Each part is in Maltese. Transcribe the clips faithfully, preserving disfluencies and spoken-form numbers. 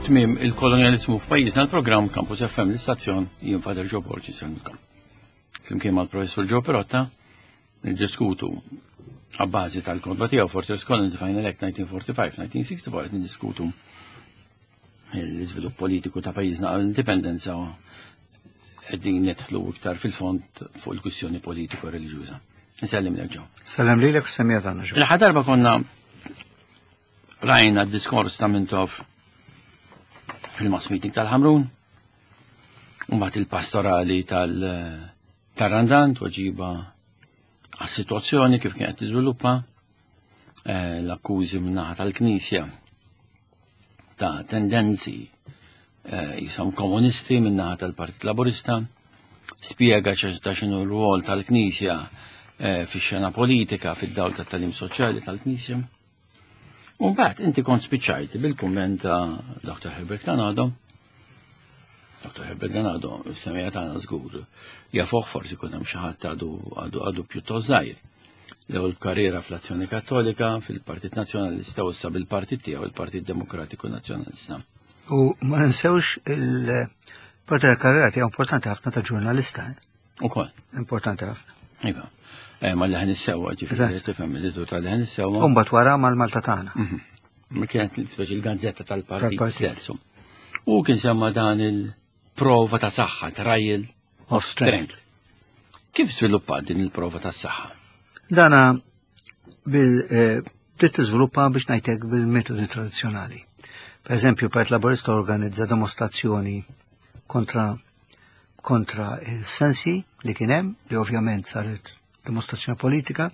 tmiem il-kolonializmu f'pajjiżna l-programm Campus F M l-istazzjon jinfader Ġo Borġi Sanka. Flimkien mal-professur Ġo Perotta niddiskutu għabbażi tal-kodba tiegħu Fortress Collins Defined Act nineteen forty-five nineteen sixty-four qed niddiskutu l-iżvilupp politiku ta' pajjiżna għall-indipendenza qegħdin nidħlu iktar fil-fond fuq il-kwistjoni politiku reliġjuża. Nsellim lek Ġo. Salem lilek u semmija tagħna Ġo. Il-ħa darba konna rajna d-diskors ta' Mintoff fil-mass meeting tal-Ħamrun, u mbagħad il-pastorali tal-Randan tweġiba għas-sitwazzjoni kif kienet tiżviluppa, l-akkużi min-naħa tal-Knisja ta' tendenzi jisom komunisti min-naħa tal-Partit Laburista, spjega ta' x'inhu r-rwol tal-Knisja fix-xena politika fid-dawl tat-tagħlim soċjali tal-Knisja. U mbagħad inti kont spiċċajt bil-kumment ta' Doktor Herbert Ganado. Doktor Herbert Ganado semmija tagħna żgur jafuh forsi kun hemm xi ħadd għadu għadu pjuttost żgħir. L-ewwel karriera fl-Azzjoni Kattolika fil-Partit Nazzjonalista u issa bil-Partit tiegħu il-Partit Demokratiku Nazzjonalista. U ma ninsewx il-parti tal-karriera tiegħu importanti ħafna ta' ġurnalista. Ukoll. Importanti ħafna. Iva. Ma li ħan is-sewwa ġifieri tifhem il-lidur tal ħan is-sewwa. U mbagħad wara mal-Malta tagħna. Ma kienet speċi il-gazzetta tal-Partit stessu. U kien semma dan il-prova ta' saħħa, trial of strength. Kif żviluppat din il-prova ta' saħħa? Dana bil-bdiet tiżviluppa biex ngħidlek bil-metodi tradizzjonali. Per eżempju, Partit Laburista organizza dimostrazzjoni kontra kontra il-sensi li kien hemm, li ovvjament saret dimostrazzjoni politika,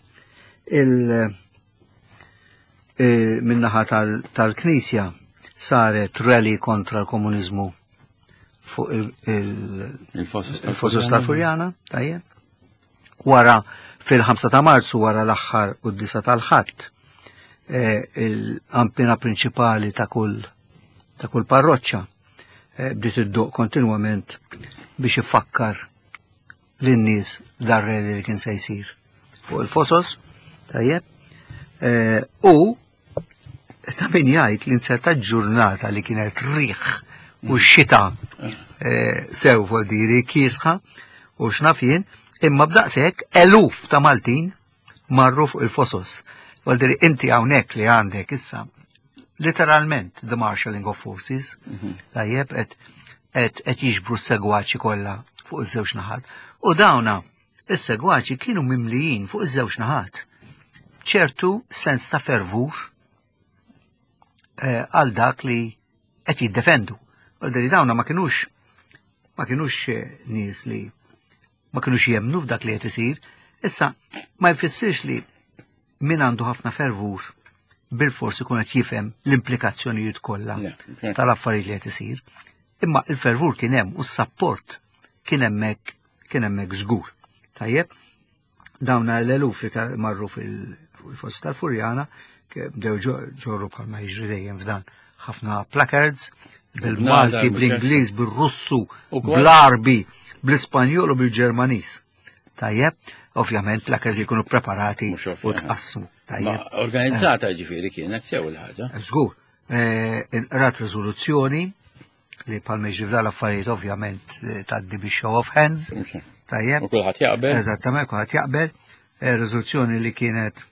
minnaħa tal-Knisja saret rally kontra l-komunizmu fuq il-Fossos tal-Furjana, tajjeb. Wara fil-ħamsa ta' Marzu wara l-aħħar u d-disa tal-Ħadd, il-ampina prinċipali ta' kull ta' kull parroċċa bdiet iddoq kontinwament biex ifakkar l-nies dar-reli li kien se jsir fuq il-Fosos, tajjeb, u ta' min jgħid li nserta ġurnata li kienet riħ u x-xita sew fuq diri kiesħa u x'nafjien, imma b'daqshekk eluf ta' Maltin marru fuq il-Fosos. Għaldiri inti hawnhekk li għandek issa literalment the marshalling of forces, tajjeb qed jiġbru s-segwaċi kollha fuq iż-żewġ naħat. U dawna is-segwaċi kienu mimlijin fuq iż-żewġ naħat ċertu sens ta' fervur għal dak li qed jiddefendu. Għaldiri dawna ma kinux ma kinux nies li ma kinux jemnu f'dak li qed isir, issa ma jfissirx li min għandu ħafna fervur bil-forsi kun qed jifhem l-implikazzjonijiet kollha tal-affarijiet li qed isir, imma il-fervur kien hemm u s-sapport kien hemmhekk kien hemmhekk żgur. Tajjeb, dawna l-eluf li marru fil-Foss tal-Furjana bdew ġorru bħalma jiġri dejjem f'dan ħafna placards bil-Malti, bl-Ingliż, bil-Russu, bl-Arbi, bl-Ispanjol u bil-Ġermaniż. Tajjeb, ovvjament placards li jkunu preparati u tqassmu. Organizzata ġifieri kienet sew il-ħaġa. Żgur. Rat riżoluzzjoni li palma jiġri l-affarijiet ovvjament tgħaddi biex show of hands. Tajjeb. U kulħadd jaqbel. Eżattament, kulħadd jaqbel. Riżoluzzjoni li kienet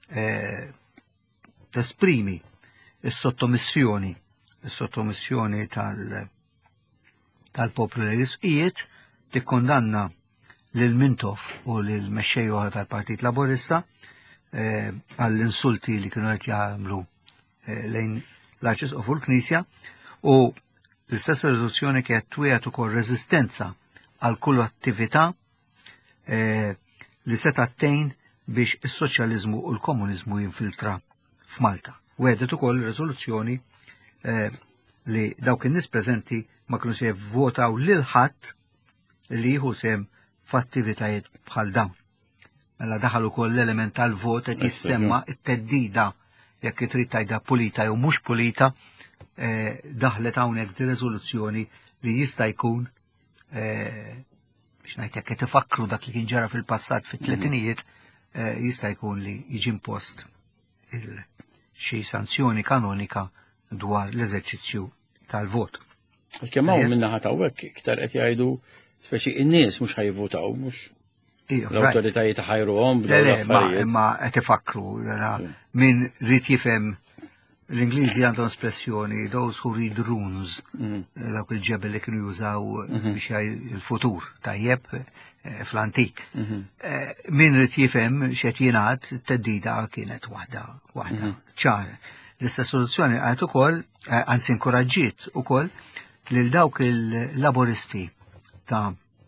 tesprimi s-sottomissjoni, is-sottomissjoni tal-poplu l-isqijiet tikkondanna lil Mintoff u lil mexxej oħra tal-Partit Laburista għall-insulti li kienu qed jagħmlu lejn l-Arċisqof u l-Knisja, u l-istess riżoluzzjoni kienet twiegħed ukoll reżistenza għal kull attività li se tgħin biex is-soċjaliżmu u l-komuniżmu jinfiltra f'Malta. Wedet ukoll riżoluzzjoni li dawk in-nies preżenti ma kienu se jivvotaw lil ħadd li jieħu sehem f'attivitajiet bħal dawn. Mela daħal ukoll l-element tal-vot qed jissemma t-teddida jekk trid tgħidha pulita jew mhux pulita, daħlet hawnhekk di riżoluzzjoni li jista' jkun biex ngħid jekk qed ifakru dak li kien ġara fil-passat fit-tletinijiet, jista' jkun li jiġi impost xi sanzjoni kanonika dwar l-eżerċizzju tal-vot. Kemm hawn minnaħa ta' hekk iktar qed jgħidu speċi in-nies mhux ħajvutaw mhux l-awtoritajiet ħajruhom Le le, ma qed ifakru min rid jifhem l-Ingliżi għandhom espressjoni those who read runes, dawk il-ġebel li kienu jużaw biex il-futur tajjeb fl-antik. Min rid jifhem x'qed jingħad t-teddida kienet waħda waħda ċara. L-istess soluzzjoni qed ukoll anzi inkoraġġiet ukoll lil dawk il-laboristi ta'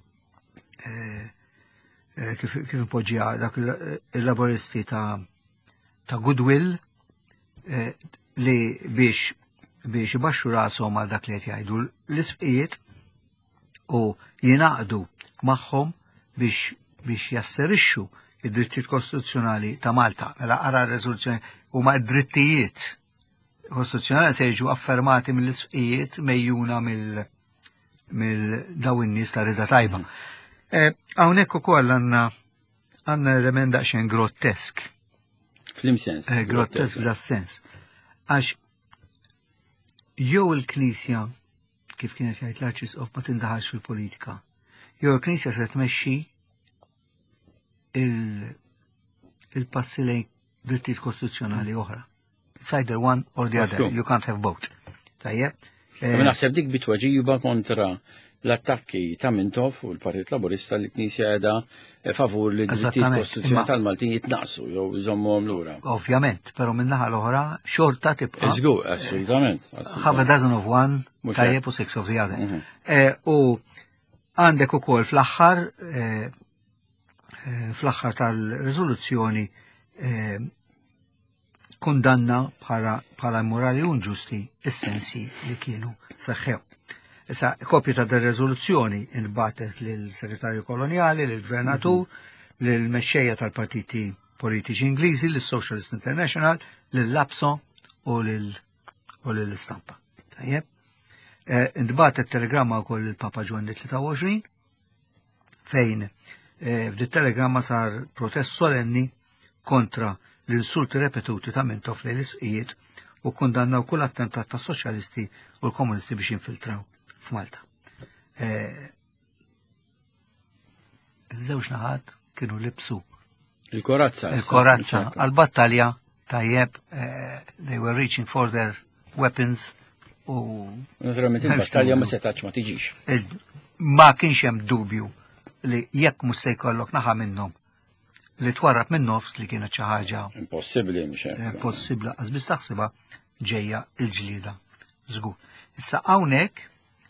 kif impoġġija dak il-laboristi ta' ta' goodwill li biex biex ibaxxu rashom għal dak li qed jgħidu l-isqijiet u jingħaqdu magħhom biex biex jasserixxu id-drittijiet kostituzzjonali ta' Malta. Mela ara r-reżoluzzjoni huma d-drittijiet kostituzzjonali se jiġu affermati mill-isqijiet mejjuna mill mill daw in-nies ta' rida tajba. Hawnhekk ukoll għandna għandna element daqsxejn grottesk. Fl-imsens. Grottesk f'da sens. Għax jew il-Knisja kif kienet jgħid l-Arċisqof ma tindaħalx fil-politika. Jew il-Knisja se tmexxi il-passi lejn drittijiet kostituzzjonali oħra. It's either one or the other. You can't have both. Tajjeb. Naħseb dik bitwaġiba kontra l-attakki ta' Mintoff u l-Partit Laburista li Knisja qiegħda favur li d-drittijiet kostituzzjonali tal-Maltin jitnaqsu jew jżommuhom lura. Ovvjament, però min-naħa l-oħra xorta tibqa'. Żgur, assolutament. Have a dozen of one, tajjeb u six of the other. U għandek ukoll fl-aħħar fl-aħħar tal-riżoluzzjoni kundanna bħala immorali u inġusti is-sensi li kienu seħħew. Issa kopju ta' dar-reżoluzzjoni inbatet lill-Segretarju Kolonjali, lill-Gvernatur, lill-mexxejja tal-partiti politiċi Ingliżi, lill-Socialist International, lill-Lapso u lill-Istampa. Tajjeb. Inbatet telegramma wkoll il-Papa Ġwanni tlieta u għoxrin fejn f'dit telegramma sar protest solenni kontra l-insulti repetuti ta' Mintoff lejn l-isqijiet u kundannaw kull attentat ta' soċjalisti u l-komunisti biex jinfiltraw f'Malta. Il-żewġ naħat kienu libsu il-korazza. Il-korazza għal-battalja tajjeb they were reaching for their weapons u naturalment il-battalja ma setax ma tiġix. Ma kienx hemm dubju li jekk mhux se jkollok naħa minnhom li twarrab minn nofs li kienet xi ħaġa impossibbli mhux hekk. Impossibbli għaż biss taħsibha ġejja l-ġlieda żgur. Issa hawnhekk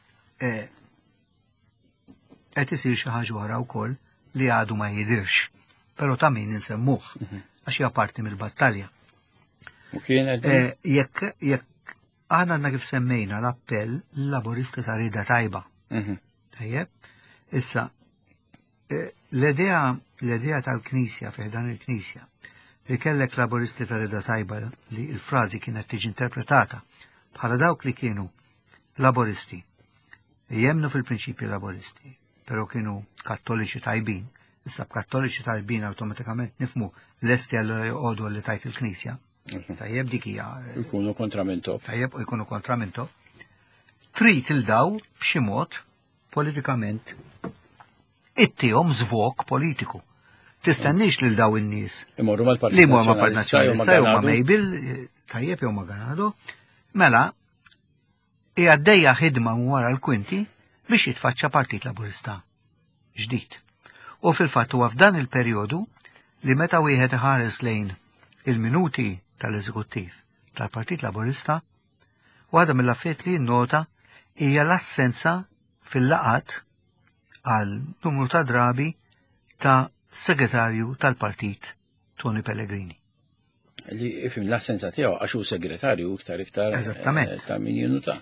qed isir xi ħaġa oħra wkoll li għadu ma jidirx, però ta' min insemmuh għax hija parti mill-battalja. U kienet jekk jekk aħna għandna kif semmejna l-appell l-laboristi ta' rida tajba. Tajjeb? Issa l-idea l-idea tal-Knisja fih dan il-Knisja li kellek laboristi ta' rida tajba li l-frażi kienet tiġi interpretata bħala dawk li kienu laboristi jemnu fil-prinċipji laboristi, però kienu kattoliċi tajbin. Issa b'kattoliċi tajbin awtomatikament nifmu lesti għallu joqogħdu li tajt il-Knisja. Tajjeb dik hija. Jkunu kontra Mintoff. Tajjeb u jkunu kontra Mintoff. Trid il-daw b'xi mod politikament ittihom żvok politiku. Tistennix lil daw in-nies. Imorru mal-Partit Li imorru mal-Partit Nazzjonalista jew ma' Mejbil, tajjeb jew ma' Ganado, mela hija għaddejja ħidma wara l-kwinti biex jitfaċċa Partit Laburista ġdid. U fil-fatt huwa f'dan il-perjodu li meta wieħed iħares lejn il-minuti tal-Eżekuttiv tal-Partit Laburista, waħda mill-affarijiet li nnota hija l-assenza fil-laqat għal numru ta' drabi ta' segretarju tal-Partit Tony Pellegrini. Li ifim l-assenza tiegħu għax hu segretarju iktar iktar ta' min jinuta.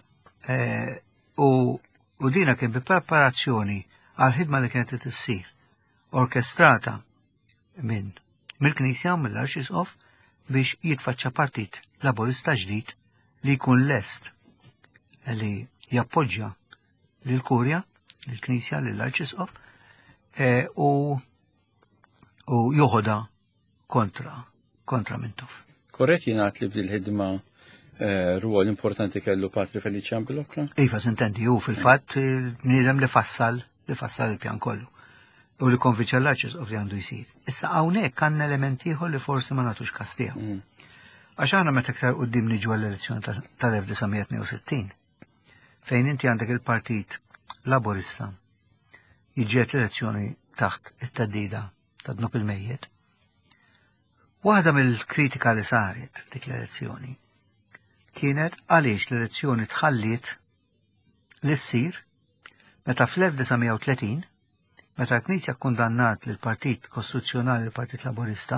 U dina kien bi preparazzjoni għal ħidma li kienet tissir orkestrata minn mill-Knisja mill-Arċisqof biex jitfaċċa partit laborista ġdid li jkun lest li jappoġġja lill-Kurja, lill-Knisja, lill-Arċisqof u u joħoda kontra kontra Mintoff. Korrett jingħad li fil-ħidma ruol importanti kellu Patri Felice Ambilokka? Iva, sintendi, u fil-fatt nidem li fassal, li fassal il-pjan kollu. U li konvinċa l-arċis li għandu jisir. Issa hawnhekk għandna elementi ieħor li forsi ma nagħtux kastija. Għax aħna meta iktar quddiem niġu għall-elezzjoni tal-1962 fejn inti għandek il-Partit Laburista jiġġiet l-elezzjoni taħt it-teddida ta' dnub il-mejjed. Waħda mill-kritika li saret dik l-elezzjoni kienet għaliex l-elezzjoni tħalliet li ssir meta fl-1930 meta l-Knisja kkundannat lill-Partit Kostituzzjonali l-Partit Laburista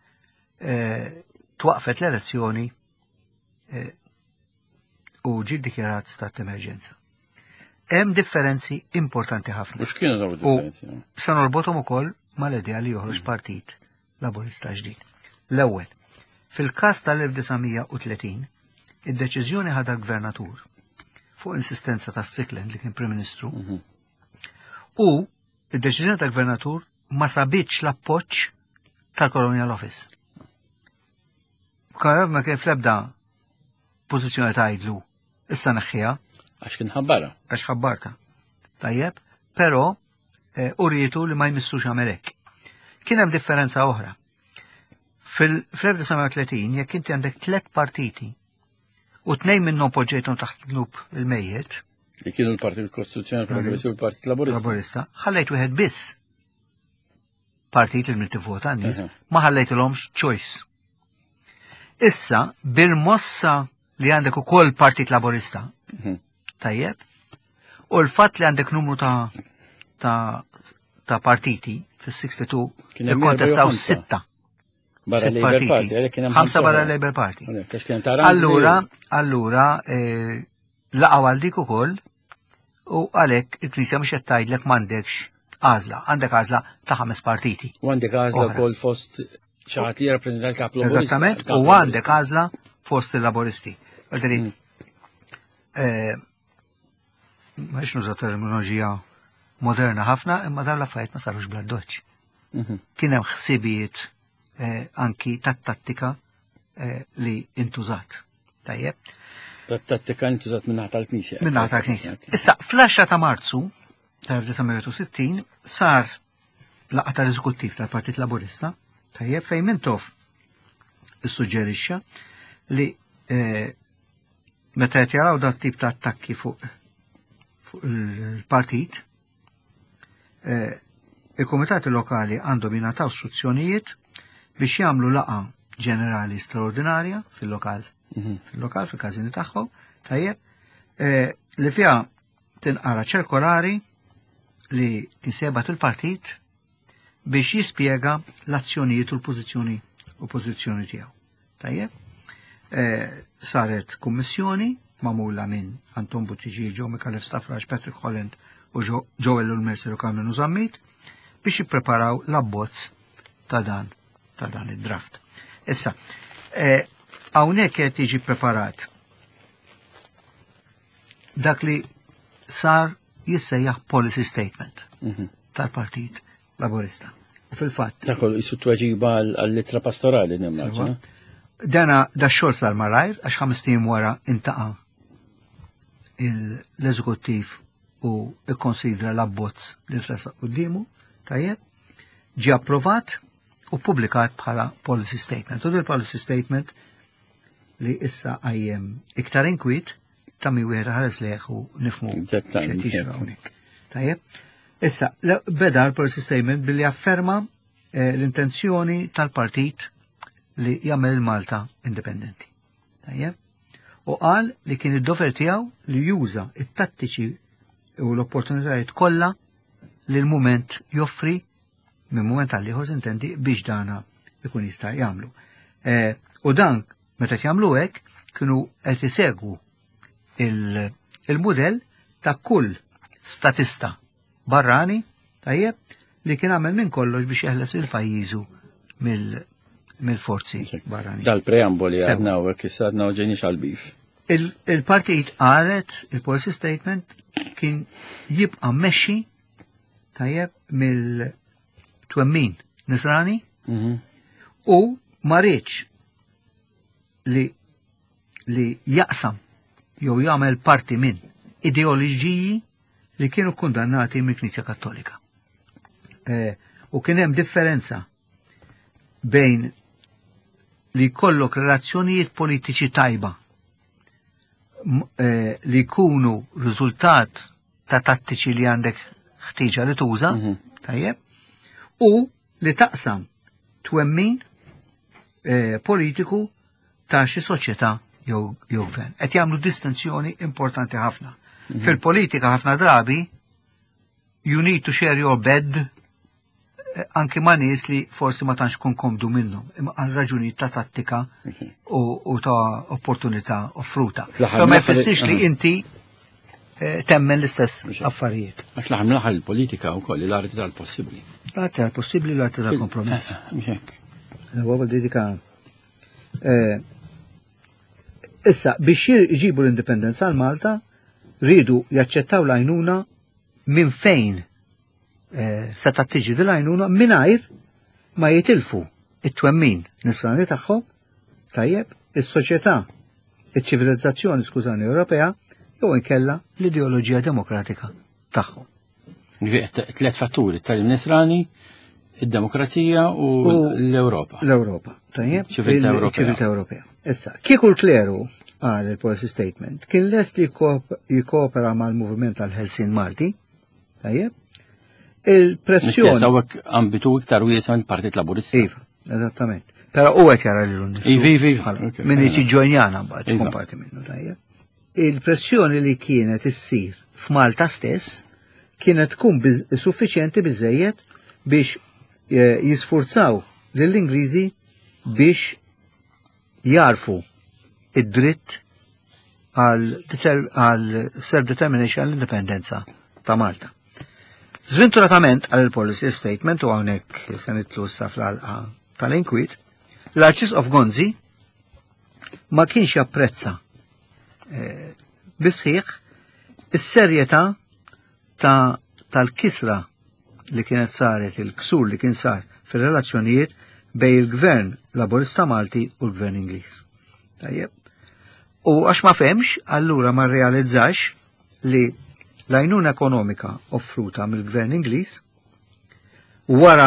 twaqfet l-elezzjoni u ġi ddikjarat stat emerġenza. Hemm differenzi importanti ħafna. Mhux kienu dawn differenzi. U se norbothom ukoll mal-idea li joħroġ Partit Laburista ġdid. L-ewwel, fil-każ tal-1930 id-deċiżjoni ħadha l-Gvernatur fuq insistenza ta' Strickland li kien Prim Ministru u id-deċiżjoni tal-Gvernatur ma sabitx l-appoġġ tal-Colonial Office. Karab ma kien fl-ebda pożizzjoni ta' jidlu issa neħħiha għax kien ħabbara. Għax ħabbarta. Tajjeb, però urrietu li ma jmissux għamelek. Kien hemm differenza oħra. Fil-1930 jekk inti għandek tliet partiti u tnejn minnhom poġġejthom taħt dnub il-mejjed. Li kienu l-Partit Kostituzzjonali Progressiv u l-Partit Laburista. Laburista, ħallejt wieħed biss. Partit li tivvota n-nies, ma ħallejtilhomx choice. Issa bil-mossa li għandek ukoll Partit Laburista. Tajjeb. U l-fatt li għandek numru ta' ta' ta' partiti fis-sixty-two ikkontestaw sitta. Barra Labour Party, ħamsa barra Labour Party. Allura, allura laqgħu għal dik ukoll u għalhekk il-Knisja mhux qed tgħidlek m'għandekx għażla, għandek għażla ta' ħames partiti. U għandek għażla wkoll fost xi ħadd li jirrappreżenta l-kap Laburista. Eżattament, u għandek għażla fost il-Laburisti. Għaldri mhux nuża terminoloġija moderna ħafna, imma dawn l-affarijiet ma sarux bla doċċ. Kien hemm ħsibijiet anki tat-tattika li intużat. Tajjeb. Tat-tattika intużat minnaħa tal-Knisja. Minnaħa tal-Knisja. Issa, fl-għaxra ta' Marzu tal-1960 sar laqgħa tal-Eżekuttiv tal-Partit Laburista, tajjeb fejn Mintoff issuġġerixxa li meta qed jaraw dat tip ta' attakki fuq il-partit, il-Kumitati Lokali għandhom jingħataw istruzzjonijiet biex jagħmlu laqa ġenerali straordinarja fil-lokal, fil-lokal fil-każini tagħhom, tajjeb, li fiha tinqara ċirkolari li insebat il-partit biex jispjega l-azzjonijiet u l-pożizzjoni u pożizzjoni tiegħu. Tajjeb, saret kummissjoni magħmula minn Anton Buttigieg, Joe Micallef Staffraġ, Patrick Holland u Joel Ulmerser u Kamil Nużammit biex jippreparaw l-abbozz ta' dan ta' dan id-draft. Issa, hawnhekk qed jiġi preparat dak li sar jissejjaħ policy statement tal-Partit Laburista. U fil-fatt. Dakol jisu tweġiba għall-litra pastorali nimmaġina. Dana da xogħol sar malajr għax ħames tim wara intaqa' l-eżekuttiv u ikkonsidra l-abbozz li tresaq qudiemu, tajjeb, ġie approvat u publikat bħala policy statement. U il policy statement li issa għajjem iktar inkwit ta' mi wieħed ħares leħ u nifmu x'qed hawnhekk. Tajjeb. Issa beda l-policy statement billi afferma l-intenzjoni tal-partit li jagħmel Malta indipendenti. Tajjeb. U qal li kien id-dover tiegħu li juża it-tattiċi u l-opportunitajiet kollha li l-mument joffri minn moment għal ieħor intendi biex dana ikun jista' jagħmlu. U dan meta jagħmlu hekk kienu qed isegwu il-mudell ta' kull statista barrani tajjeb li kien għamel minn kollox biex jeħles il-pajjiżu mill-forzi barrani. Dal-preamboli għadna u għek issa ġejni xal-bif. Il-partit qalet, il-policy statement kien jibqa' mexxi tajjeb mill-twemmin nisrani u ma rridx li li jaqsam jew jagħmel parti minn ideoloġiji li kienu kundannati mill-Knisja Kattolika. Eh, u kien hemm differenza bejn li kollok relazzjonijiet politiċi tajba eh, li jkunu riżultat ta' tattiċi li għandek ħtieġa li tuża, mm -hmm. tajjeb, u li taqsam twemmin eh, politiku ta' xi soċjetà jew jew gvern. Qed jagħmlu distinzjoni importanti ħafna. Mm -hmm. Fil-politika ħafna drabi you need to share your bed eh, anki ma' nies li forsi ma tantx kun komdu minnhom, imma għal raġunijiet ta' tattika okay. u, u ta' opportunità offruta. Però ma jfissirx li inti eh, temmen l-istess affarijiet. Għax laħam laħal il-politika wkoll l-arti tal-possibbli. L-arti tal-possibbli, l-arti tal-kompromess. Hekk. Huwa dedika. Issa, biex jġibu l-indipendenza għal Malta, ridu jaċċettaw l-għajnuna minn fejn seta' tiġi dil-għajnuna mingħajr ma jitilfu it-twemmin nisrani tagħhom, tajjeb, is-soċjetà, iċ-ċivilizzazzjoni, skużani, Ewropea, jew inkella l-ideoloġija demokratika tagħhom. Tliet fatturi tal-nisrani, id-demokrazija u l-Ewropa. L-Ewropa, tajjeb, ċiviltà Ewropea. Issa, kieku l-kleru għal il-policy statement kien lest li jikopera mal-moviment tal-Helsin Malti, tajjeb, il-pressjoni. Nistess għawek ambitu iktar wiesa mill-Partit Laburista. Iva, eżattament. Pero u għet jara l-lun. Iva, iva, iva. Minni ġojnjana mbagħad komparti minnu, tajjeb. Il-pressjoni li kienet issir f'Malta stess kienet tkun suffiċjenti biżejjed biex jisfurzaw lill-Ingliżi biex jarfu id-dritt għal self-determination l-indipendenza ta' Malta. Zvinturatament għal il-policy statement u għawnek se nitlu s-saf l-għalqa tal-inkwit, l-Arċis of Gonzi ma kienx japprezza eh, bisħiħ is-serjetà ta' tal-kisra li kienet saret, il-ksur li kien sar fil-relazzjonijiet bej il-gvern Laburista Malti u l-gvern Ingliż. Tajjeb. U għax ma femx, allura ma realizzax li l-għajnuna ekonomika offruta mill-gvern Ingliż wara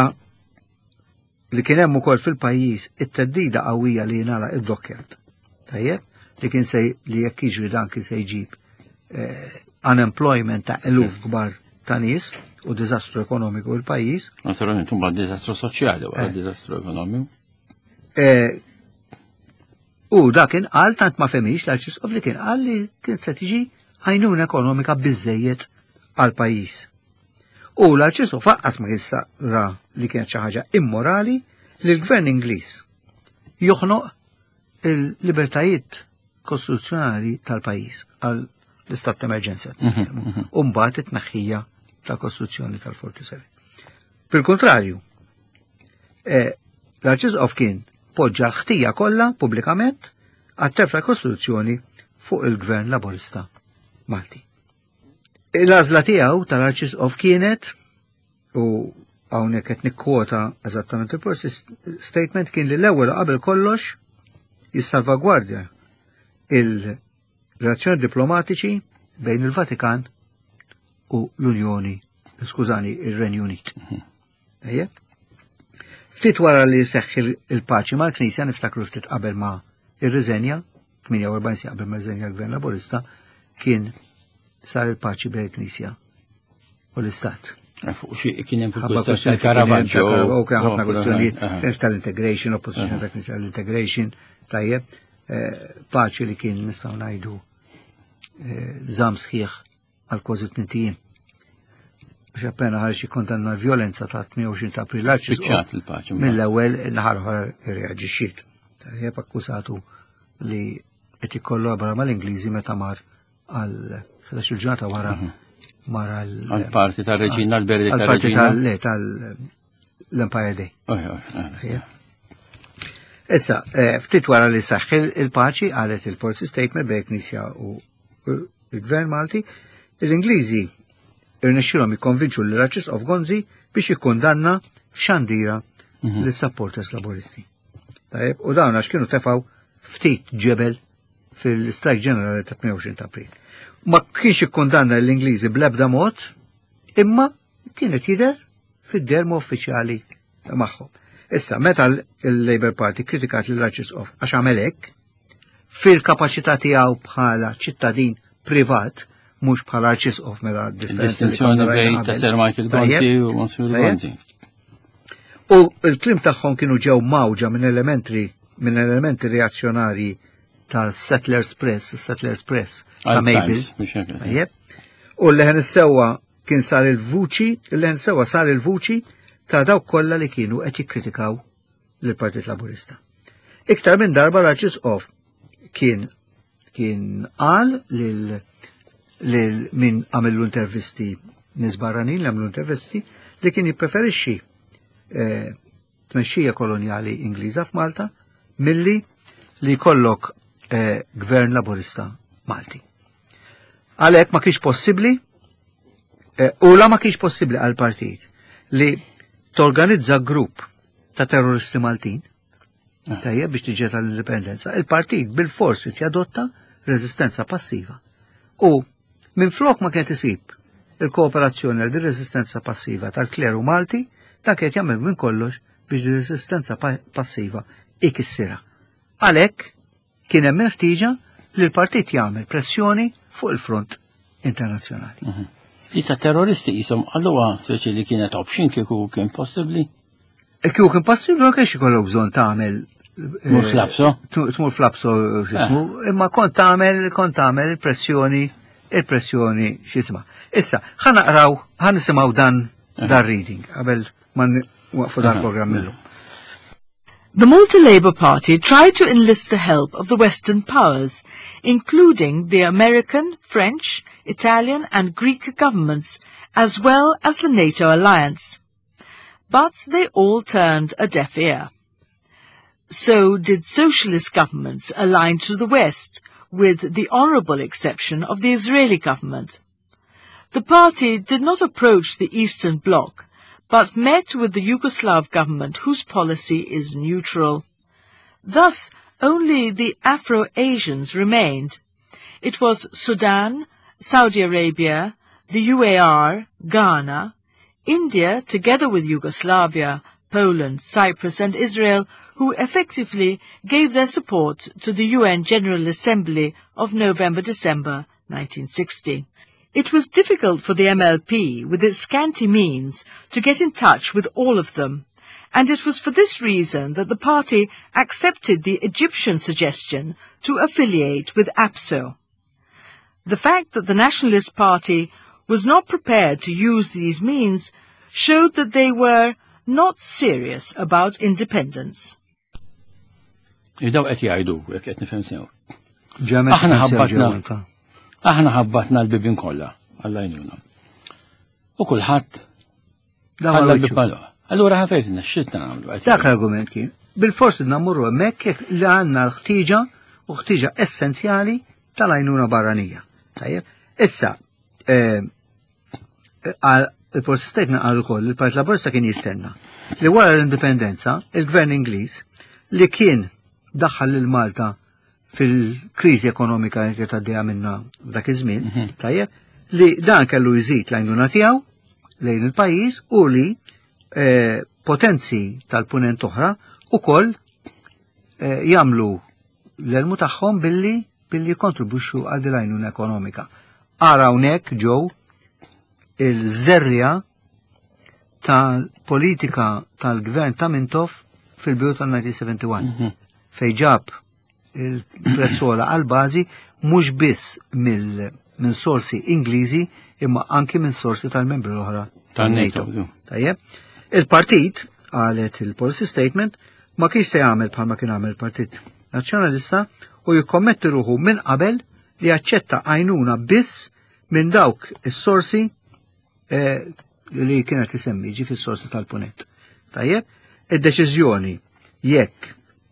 li kien hemm ukoll fil-pajjiż it-teddida qawwija li jingħala id-dokkjat. Tajjeb, li kien se li jekk jiġri dan kien se jġib eh, unemployment ta' eluf kbar ta' nies u diżastru ekonomiku l-pajjiż. Naturalment huma diżastru soċjali wara diżastru ekonomiku. Eh, u dak kien qal tant ma femix l-Arċisqof li kien qal li kien se tiġi għajnuna ekonomika biżejjed għal pajjiż. U l-Arċisqof faqqas ma jissa ra li kienet xi ħaġa immorali li l-Gvern Ingliż joħnoq il-libertajiet kostituzzjonali tal-pajjiż għal l-istat ta' emerġenza. U mbagħad it-tnaħħija tal-Kostituzzjoni tal-forty-seven. Bil-kontrarju, l-Arċisqof kien poġġa l-ħtija kollha pubblikament għat-terf tal-Kostituzzjoni fuq il-Gvern Laburista Malti. Il-għażla tiegħu tal-Arċisqof kienet, u hawnhekk qed nikkwota eżattament il-policy statement, kien li l-ewwel qabel kollox jissalvagwardja il-relazzjoni diplomatiċi bejn il-Vatikan u l-Unjoni, skużani, il-Renju Unit. Ejjeb? Ftit wara li seħħ il-paċi mal-Knisja niftakru ftit qabel ma ir-riżenja, tminja u erbgħin sija qabel ma riżenja l-Gvern Laburista, kien sar il-paċi bejn il-Knisja u l-Istat. Kien hemm il-kwistjoni tal-Caravaggio. U kien ħafna kwistjonijiet tal-integration, oppożizzjoni tal-Knisja għall-integration, tajjeb, paċi li kien nistgħu ngħidu żamm sħiħ għal kważi tnintijiem. Biex appena ħarġ jikkondanna l-vjolenza ta' tmien u għoxrin ta' April l-Arċisqof mill-ewwel naħar oħra irreaġixxiet. Tajjeb akkużatu li qed jikkollabora mal-Ingliżi meta mar għal ħdax-il ġurnata wara mar għall-parti tar-Reġina l-Berdi tar-Reġina tal-Empire Day. Issa, ftit wara li saħħ il-paċi qalet il-policy statement bejn Knisja u il-Gvern Malti, l-Ingliżi irnexxilhom jikkonvinċu l-Arċisqof Gonzi biex jikkundanna f'xandira lis-supporters Laburisti. Tajjeb, u dawn għax kienu tefgħu ftit ġebel fil-strajk ġenerali ta' tmien u għoxrin ta' April. Ma kienx ikkundanna l-Ingliżi bl-ebda mod, imma kienet jidher fid-derma uffiċjali magħhom. Issa, meta l-Labour Party kritikat l-Arċisqof għax għamel hekk, fil-kapaċità tiegħu bħala ċittadin privat, mhux bħala Arċisqof mela distinzjoni bejn ta' Sir Michael Gonti u Monsignor Gonti. U l-klim tagħhom kienu ġew mawġa minn elementi minn elementi reazzjonarji tal-Settlers Press, Settlers Press ta' Mabel. U l leħen sewwa kien sar il-vuċi, l leħen sewwa sar il-vuċi ta' dawk kollha li kienu qed jikkritikaw lill-Partit Laburista. Iktar minn darba l-Arċisqof kien kien qal lil lil min għamel l-intervisti nies barranin li għamlu intervisti li kien jippreferixxi eh, tmexxija kolonjali Ingliża f'Malta milli li jkollok eh, gvern laburista Malti. Għalhekk ma kienx possibbli eh, u la ma kienx possibbli għal partit li torganizza grupp ta' terroristi Maltin tajjeb biex tiġi tal-indipendenza. Il-partit bil-forsi jadotta rezistenza passiva. U minn flok ma kien isib il-kooperazzjoni għal din rezistenza passiva tal-kleru Malti, dak qed jagħmel minn kollox biex di rezistenza passiva ikissira. Għalhekk kien hemm ħtieġa li l-partit jagħmel pressjoni fuq il-front internazzjonali. Ita terroristi jisom għalluwa speċi li kienet option kieku kien possibbli? Kieku kien possibbli ma kienx ikollok bżonn tagħmel Tmur flapso? Tmur flapso x'ismu, imma kont tagħmel kont tagħmel pressjoni il-pressjoni x'isma'. Issa, ħa naqraw, ħa nisimgħu dan dan reading qabel ma waqfu dan programm illum. The Malta Labour Party tried to enlist the help of the Western powers, including the American, French, Italian and Greek governments, as well as the NATO alliance. But they all turned a deaf ear. So did socialist governments aligned to the West, with the honourable exception of the Israeli government. The party did not approach the Eastern Bloc, but met with the Yugoslav government whose policy is neutral. Thus, only the Afro-Asians remained. It was Sudan, Saudi Arabia, the U A R, Ghana, India, together with Yugoslavia, Poland, Cyprus and Israel, who effectively gave their support to the U N General Assembly of November-December nineteen sixty. It was difficult for the M L P, with its scanty means, to get in touch with all of them, and it was for this reason that the party accepted the Egyptian suggestion to affiliate with A P S O. The fact that the Nationalist Party was not prepared to use these means showed that they were not serious about independence. Idaw qed jgħidu, jekk qed nifhem sew. Aħna ħabbatna aħna ħabbatna l-bibin kollha, Alla jnuna. U kulħadd ħalla l-bibalu. Allura ħafejtna x'xitna nagħmlu. Dak l-argument kien. Bil-forsi nagħmurru hemmhekk li għandna l-ħtieġa u ħtieġa essenzjali tal-għajnuna barranija. Tajjeb, issa il-Forsi State naqal ukoll il-Partit Laburista kien jistenna li wara l-indipendenza il-Gvern Ingliż li kien daħħal lil Malta fil-kriżi ekonomika li tgħaddejja minnha dak iż-żmien, tajjeb, li dan kellu jżid l-għajnuna tiegħu lejn il-pajjiż u li potenzi tal-punent oħra ukoll jagħmlu l-elmu tagħhom billi billi kontribwixxu għal din l-għajnuna ekonomika. Ara hawnhekk ġew il-żerrja tal-politika tal-gvern ta' Mintoff fil-bidu tal-nineteen seventy-one fejn ġab il-prezzola għal-bażi mhux biss minn sorsi Ingliżi imma anki minn sorsi tal-membri l-oħra tan-NATO. Tajjeb, il-partit qalet il-policy statement ma kienx se jagħmel bħalma kien għamel il-Partit Nazzjonalista u jikkommetti ruħu minn qabel li jaċċetta għajnuna biss minn dawk is-sorsi li kienet isemmi ġi fis-sorsi tal-punent. Tajjeb, id-deċiżjoni jekk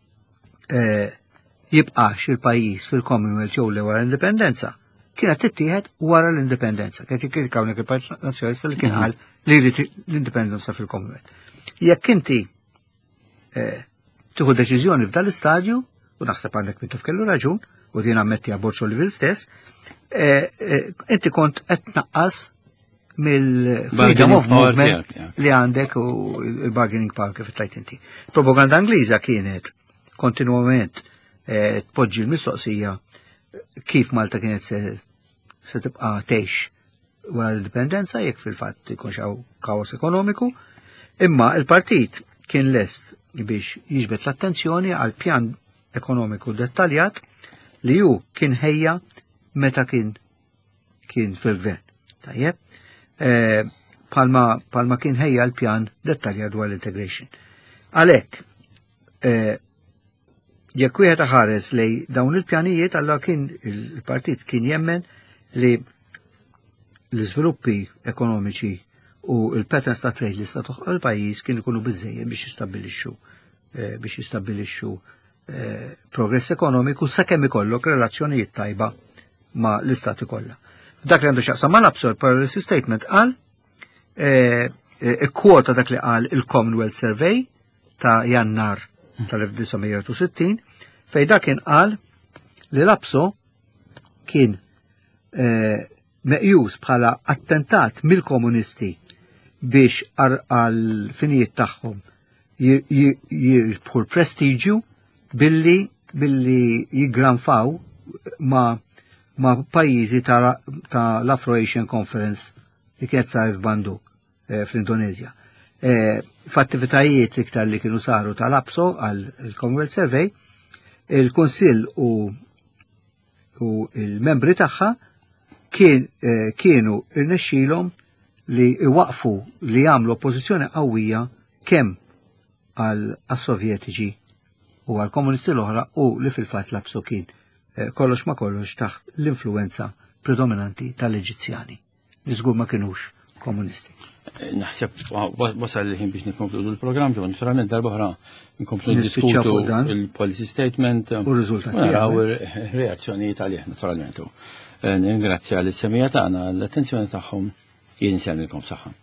jibqax il-pajjiż fil-Commonwealth jew li wara l-indipendenza kienet tittieħed wara l-indipendenza. Kien jikkritikaw il-Partit Nazzjonalista li kien qal li jrid l-indipendenza fil-Commonwealth. Jekk inti tieħu deċiżjoni f'dan l-istadju, u naħseb għandek Mintoff kellu raġun, u din ammetti għaborċu li stess, inti kont qed tnaqqas mill-freedom of movement li għandek u il-bargaining power kif tajt inti. Propaganda Angliża kienet kontinuament tpoġġi l-mistoqsija kif Malta kienet se tibqa' tgħix wara l-indipendenza jekk fil-fatt ikun xaw kaos ekonomiku, imma il-partit kien lest biex jiġbed l-attenzjoni għal pjan ekonomiku dettaljat li ju kien ħejja meta kien kien fil-gvern. Tajjeb, eh, palma, palma kien ħejja l-pjan dettaljat dwar l-integration. Għalhekk, eh, jekk wieħed ħares lej dawn il-pjanijiet, allora kien il-partit kien jemmen li l-iżviluppi ekonomiċi u l-patterns ta' trade li sta' toħol il-pajjiż kien ikunu biżejjed biex jistabbilixxu eh, biex jistabbilixxu eh, progress ekonomiku sakemm ikollok relazzjonijiet tajba ma l-istati kollha. Dak li għandu xaqsam ma l-Absorb Policy Statement qal kwota dak li qal il-Commonwealth Survey ta' Jannar tal-elf tisa sittin fej dak kien qal li l-Abso kien meqjus bħala attentat mill-komunisti biex għal finijiet tagħhom jirbħu l-prestiġju billi billi jiggranfaw ma' ma' pajjiżi ta' l-Afro-Asian Conference li kienet sar f'Banduk fl-Indonezja. F'attivitajiet iktar li kienu saru tal-Abso għal Commonwealth Survey, il-Kunsill u u il-membri tagħha kienu irnexxielhom li iwaqfu li jagħmlu oppożizzjoni qawwija kemm għal-Sovjetiċi u għal-komunisti l-oħra u li fil-fatt l-Abso kien kollox ma kollox taħt l-influenza predominanti tal-Eġizzjani li żgur ma kienux komunisti. Naħseb wasal il-ħin biex nikkonkludu l-programm, ġo naturalment darba oħra nkomplu diskutu il-policy statement u r-riżultati. Naraw ir-reazzjonijiet għalih naturalment. Ningrazzja l-semija tagħna l-attenzjoni tagħhom jien insemmilkom saħħa.